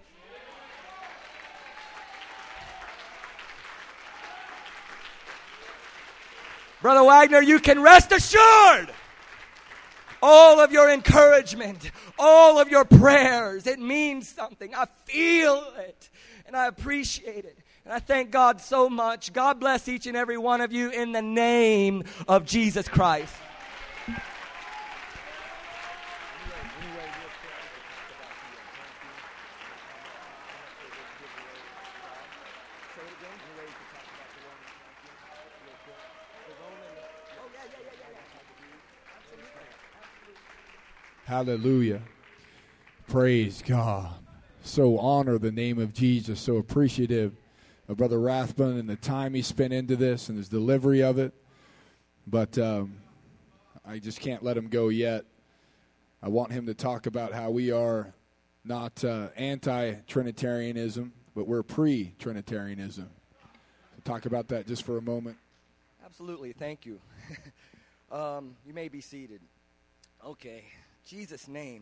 Brother Wagner, you can rest assured. All of your encouragement, all of your prayers, it means something. I feel it, and I appreciate it. And I thank God so much. God bless each and every one of you in the name of Jesus Christ. Hallelujah. Praise God. So honor the name of Jesus. So appreciative of Brother Rathbun and the time he spent into this and his delivery of it. But um, I just can't let him go yet. I want him to talk about how we are not uh, anti-Trinitarianism, but we're pre-Trinitarianism. So talk about that just for a moment. Absolutely. Thank you. um, you may be seated. Okay. Jesus' name.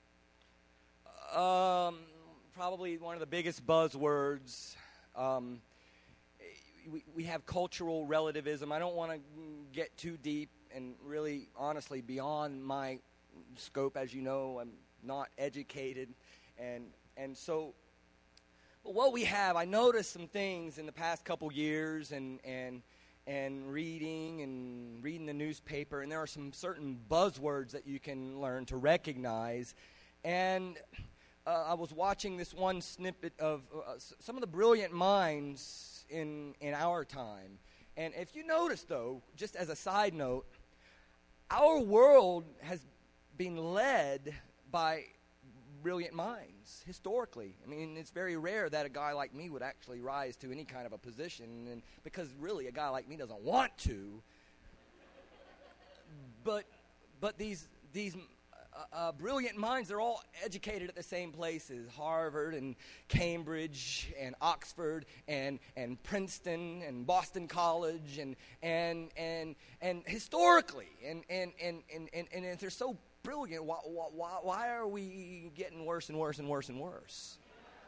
Um, probably one of the biggest buzzwords. Um, we, we have cultural relativism. I don't want to get too deep and really, honestly, beyond my scope. As you know, I'm not educated. And and so, but what we have, I noticed some things in the past couple years and and and reading and reading the newspaper, and there are some certain buzzwords that you can learn to recognize. And uh, I was watching this one snippet of uh, some of the brilliant minds in in our time. And if you notice, though, just as a side note, our world has been led by brilliant minds historically. I mean, it's very rare that a guy like me would actually rise to any kind of a position, and because really a guy like me doesn't want to. But but these these uh, uh, brilliant minds, they're all educated at the same places: Harvard and Cambridge and Oxford and and Princeton and Boston College and and and and historically and and and and and, and if they're so brilliant, why, why, why are we getting worse and worse and worse and worse?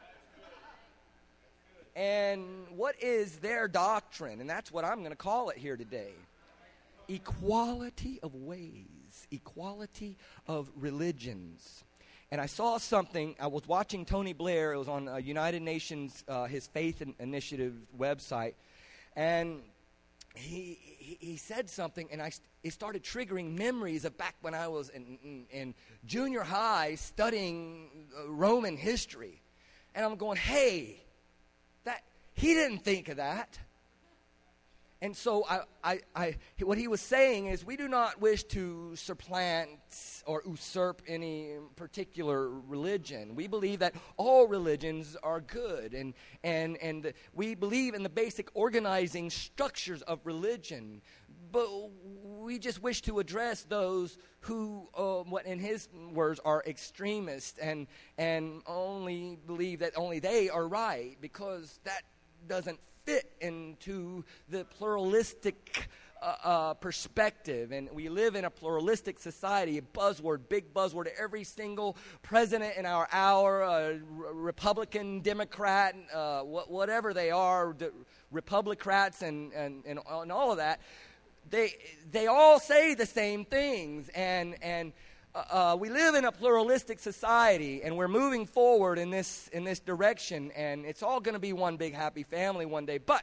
And what is their doctrine? And that's what I'm going to call it here today. Equality of ways. Equality of religions. And I saw something. I was watching Tony Blair. It was on uh, United Nations, uh, his Faith Initiative website. And he, he he said something, and I it started triggering memories of back when I was in, in, in junior high studying uh, Roman history. And I'm going, hey, that he didn't think of that. And so I, I, I, what he was saying is we do not wish to supplant or usurp any particular religion. We believe that all religions are good, and and and we believe in the basic organizing structures of religion. But we just wish to address those who, uh, what in his words, are extremists and and only believe that only they are right, because that doesn't fit into the pluralistic uh, uh, perspective. And we live in a pluralistic society. A buzzword, big buzzword. Every single president in our hour, uh, Republican, Democrat, uh, wh- whatever they are, the Republicrats and, and, and, and all of that, they they all say the same things. And and uh, we live in a pluralistic society, and we're moving forward in this in this direction, and it's all going to be one big happy family one day. But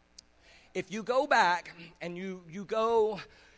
if you go back and you you go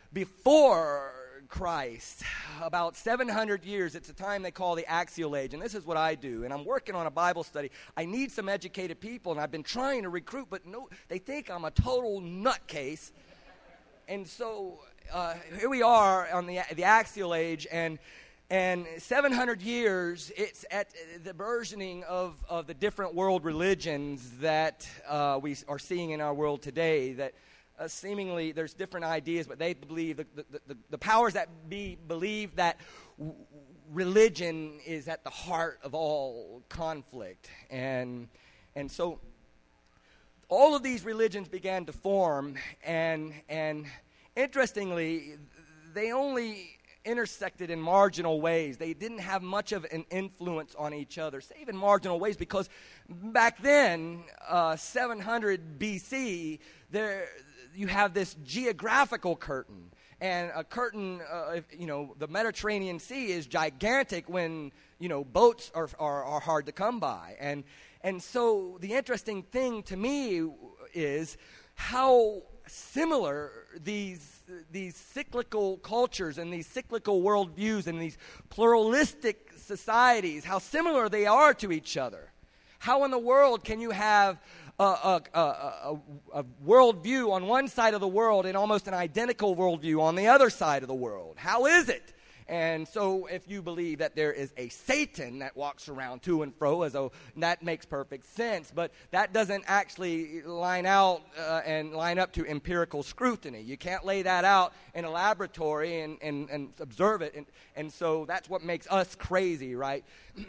before Christ, about seven hundred years, it's a time they call the Axial Age, and this is what I do, and I'm working on a Bible study. I need some educated people, and I've been trying to recruit, but no, they think I'm a total nutcase, and so uh, here we are on the the Axial Age, and and seven hundred years, it's at the burgeoning of, of the different world religions that uh, we are seeing in our world today, that Uh, seemingly there's different ideas, but they believe, the, the, the, the powers that be believe that w- religion is at the heart of all conflict. And and so all of these religions began to form, and and interestingly, they only intersected in marginal ways. They didn't have much of an influence on each other, save in marginal ways, because back then, uh, seven hundred B C, there you have this geographical curtain, and a curtain, uh, if, you know, the Mediterranean Sea is gigantic when, you know, boats are, are are hard to come by, and and so the interesting thing to me is how similar these these cyclical cultures and these cyclical worldviews and these pluralistic societies, how similar they are to each other. How in the world can you have a, a, a, a, a worldview on one side of the world and almost an identical worldview on the other side of the world? How is it? And so if you believe that there is a Satan that walks around to and fro, as though that makes perfect sense, but that doesn't actually line out uh, and line up to empirical scrutiny. You can't lay that out in a laboratory and, and, and observe it. And, and so that's what makes us crazy, right?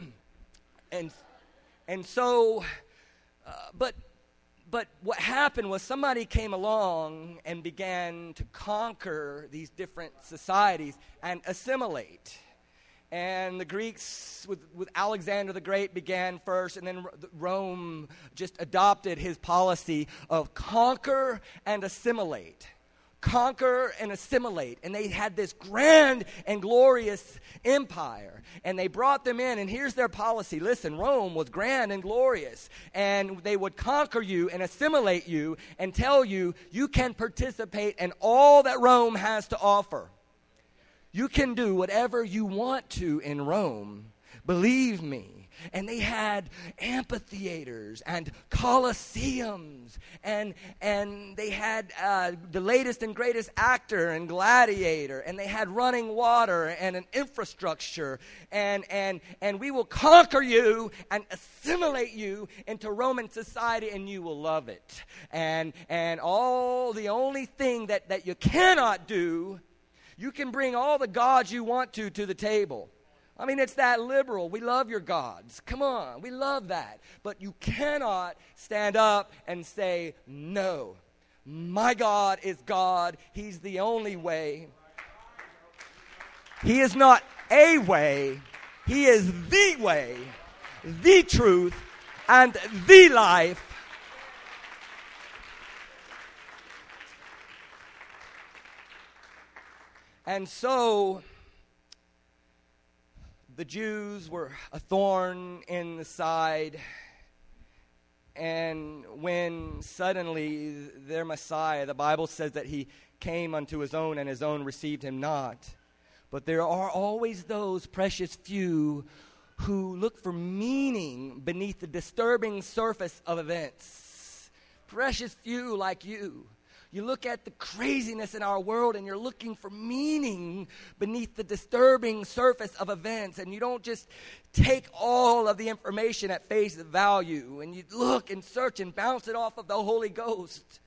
and and so, uh, but But what happened was somebody came along and began to conquer these different societies and assimilate. And the Greeks, with, with Alexander the Great, began first, and then Rome just adopted his policy of conquer and assimilate. Conquer and assimilate. And they had this grand and glorious empire. And they brought them in, and here's their policy. Listen, Rome was grand and glorious. And they would conquer you and assimilate you and tell you you can participate in all that Rome has to offer. You can do whatever you want to in Rome. Believe me. And they had amphitheaters and coliseums, and and they had uh, the latest and greatest actor and gladiator, and they had running water and an infrastructure, and and and we will conquer you and assimilate you into Roman society, and you will love it. And and all the only thing that, that you cannot do, you can bring all the gods you want to to the table. I mean, it's that liberal. We love your gods. Come on, we love that. But you cannot stand up and say, no, my God is God. He's the only way. He is not a way. He is the way, the truth, and the life. And so the Jews were a thorn in the side, and when suddenly their Messiah, the Bible says that he came unto his own, and his own received him not. But there are always those precious few who look for meaning beneath the disturbing surface of events. Precious few like you. You look at the craziness in our world, and you're looking for meaning beneath the disturbing surface of events. And you don't just take all of the information at face value. And you look and search and bounce it off of the Holy Ghost.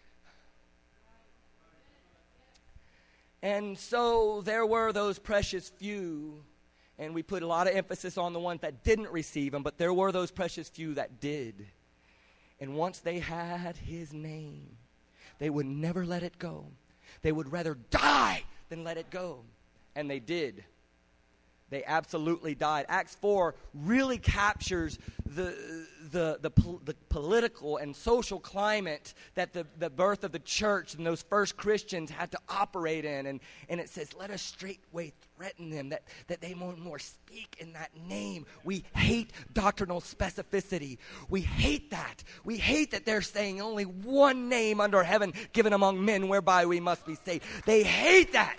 And so there were those precious few. And we put a lot of emphasis on the ones that didn't receive him. But there were those precious few that did. And once they had his name, they would never let it go. They would rather die than let it go. And they did. They absolutely died. Acts four really captures the the the, the political and social climate that the, the birth of the church and those first Christians had to operate in. And, and it says, let us straightway threaten them that, that they no more speak in that name. We hate doctrinal specificity. We hate that. We hate that they're saying only one name under heaven given among men whereby we must be saved. They hate that.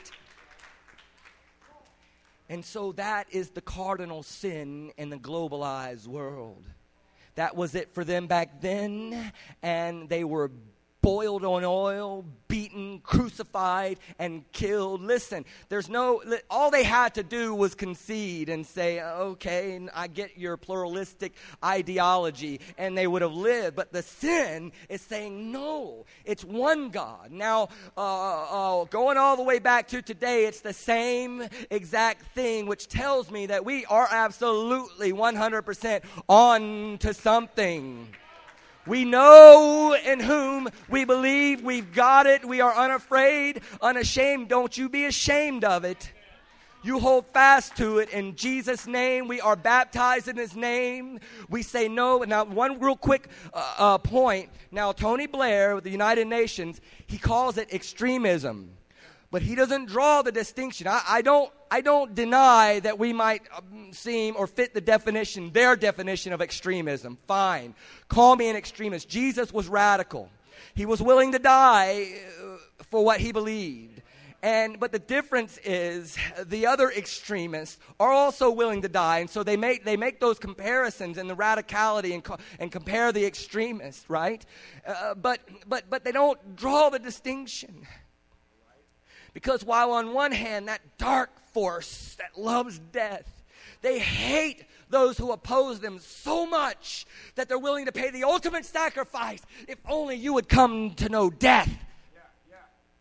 And so that is the cardinal sin in the globalized world. That was it for them back then, and they were boiled on oil, beaten, crucified, and killed. Listen, there's no, all they had to do was concede and say, okay, I get your pluralistic ideology, and they would have lived. But the sin is saying, no, it's one God. Now, uh, uh, going all the way back to today, it's the same exact thing, which tells me that we are absolutely one hundred percent on to something. We know in whom we believe. We've got it. We are unafraid, unashamed. Don't you be ashamed of it. You hold fast to it in Jesus' name. We are baptized in His name. We say no. Now, one real quick uh, uh, point. Now, Tony Blair with the United Nations, he calls it extremism. But he doesn't draw the distinction. I, I don't I don't deny that we might um, seem or fit the definition, their definition of extremism. Fine. Call me an extremist. Jesus was radical. He was willing to die uh, for what he believed. And but the difference is the other extremists are also willing to die. And so they make they make those comparisons and the radicality and, co- and compare the extremists, right? Uh, but but but they don't draw the distinction. Because while on one hand, that dark force that loves death, they hate those who oppose them so much that they're willing to pay the ultimate sacrifice if only you would come to know death. Yeah, yeah.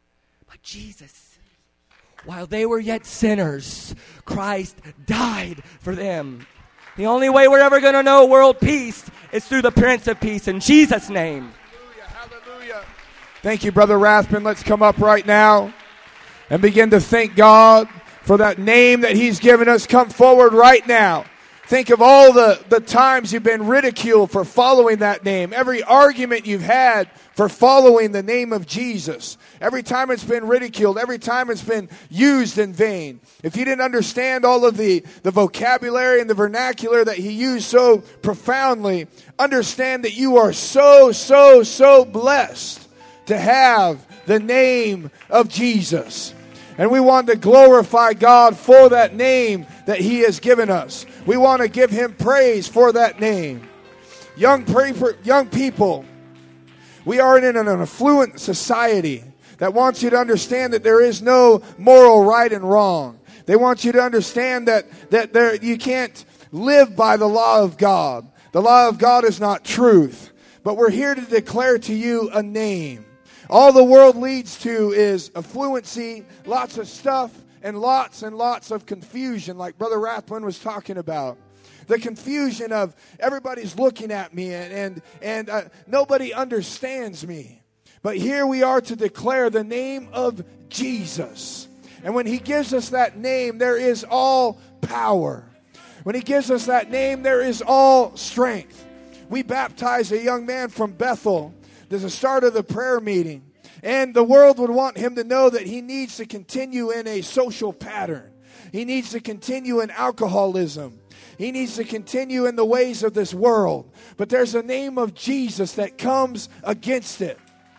But Jesus, while they were yet sinners, Christ died for them. The only way we're ever going to know world peace is through the Prince of Peace in Jesus' name. Hallelujah, hallelujah. Thank you, Brother Rathman. Let's come up right now and begin to thank God for that name that He's given us. Come forward right now. Think of all the, the times you've been ridiculed for following that name. Every argument you've had for following the name of Jesus. Every time it's been ridiculed. Every time it's been used in vain. If you didn't understand all of the, the vocabulary and the vernacular that He used so profoundly, understand that you are so, so, so blessed to have the name of Jesus. And we want to glorify God for that name that He has given us. We want to give Him praise for that name. Young, pre- young people, we are in an affluent society that wants you to understand that there is no moral right and wrong. They want you to understand that, that there, you can't live by the law of God. The law of God is not truth. But we're here to declare to you a name. All the world leads to is affluency, lots of stuff, and lots and lots of confusion, like Brother Rathman was talking about. The confusion of everybody's looking at me and, and, and uh, nobody understands me. But here we are to declare the name of Jesus. And when He gives us that name, there is all power. When He gives us that name, there is all strength. We baptized a young man from Bethel. There's a start of the prayer meeting. And the world would want him to know that he needs to continue in a social pattern. He needs to continue in alcoholism. He needs to continue in the ways of this world. But there's a name of Jesus that comes against it.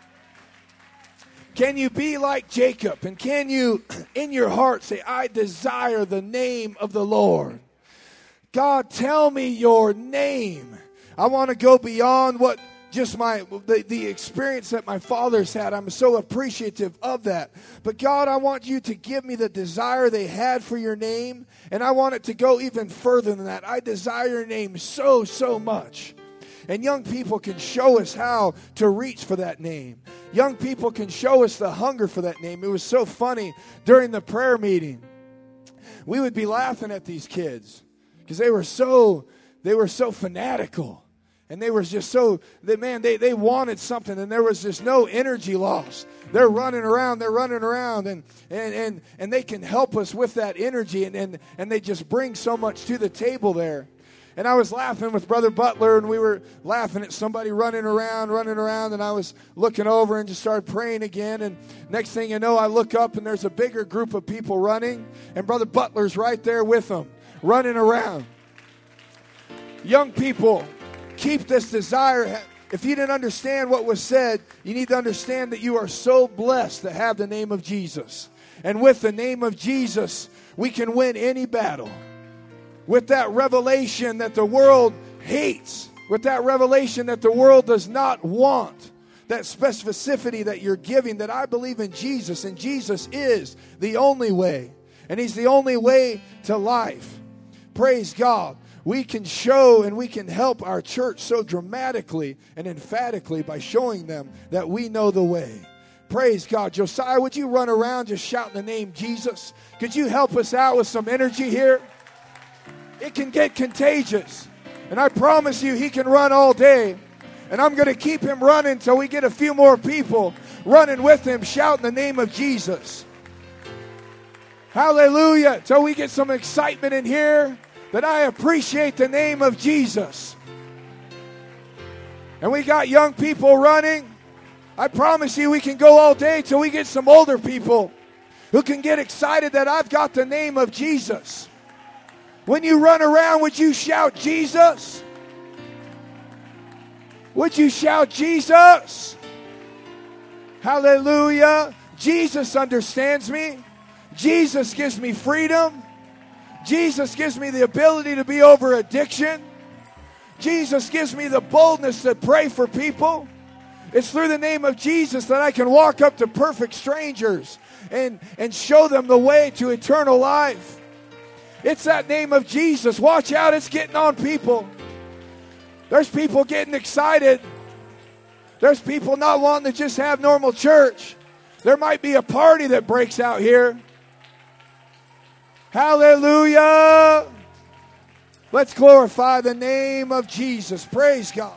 Can you be like Jacob? And can you, in your heart, say, I desire the name of the Lord. God, tell me your name. I want to go beyond what just my the, the experience that my father's had. I'm so appreciative of that. But God, I want you to give me the desire they had for your name. And I want it to go even further than that. I desire your name so, so much. And young people can show us how to reach for that name. Young people can show us the hunger for that name. It was so funny during the prayer meeting. We would be laughing at these kids because they were so they were so fanatical. And they were just so, they, man, they, they wanted something, and there was just no energy lost. They're running around, they're running around, and and and, and they can help us with that energy, and, and, and they just bring so much to the table there. And I was laughing with Brother Butler, and we were laughing at somebody running around, running around, and I was looking over and just started praying again. And next thing you know, I look up, and there's a bigger group of people running, and Brother Butler's right there with them, running around. Young people, keep this desire. If you didn't understand what was said, you need to understand that you are so blessed to have the name of Jesus. And with the name of Jesus, we can win any battle. With that revelation that the world hates, with that revelation that the world does not want, that specificity that you're giving, that I believe in Jesus, and Jesus is the only way, and He's the only way to life. Praise God. We can show and we can help our church so dramatically and emphatically by showing them that we know the way. Praise God. Josiah, would you run around just shouting the name Jesus? Could you help us out with some energy here? It can get contagious. And I promise you, he can run all day. And I'm going to keep him running until we get a few more people running with him, shouting the name of Jesus. Hallelujah. Until we get some excitement in here that I appreciate the name of Jesus. And we got young people running. I promise you we can go all day till we get some older people who can get excited that I've got the name of Jesus. When you run around, would you shout Jesus? Would you shout Jesus? Hallelujah. Jesus understands me. Jesus gives me freedom. Jesus gives me the ability to be over addiction. Jesus gives me the boldness to pray for people. It's through the name of Jesus that I can walk up to perfect strangers and, and show them the way to eternal life. It's that name of Jesus. Watch out, it's getting on people. There's people getting excited. There's people not wanting to just have normal church. There might be a party that breaks out here. Hallelujah. Let's glorify the name of Jesus. Praise God.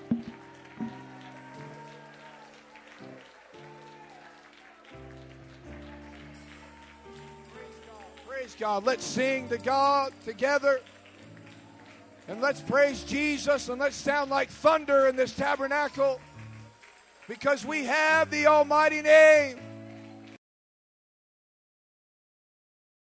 Praise God. Let's sing to God together. And let's praise Jesus, and let's sound like thunder in this tabernacle, because we have the almighty name.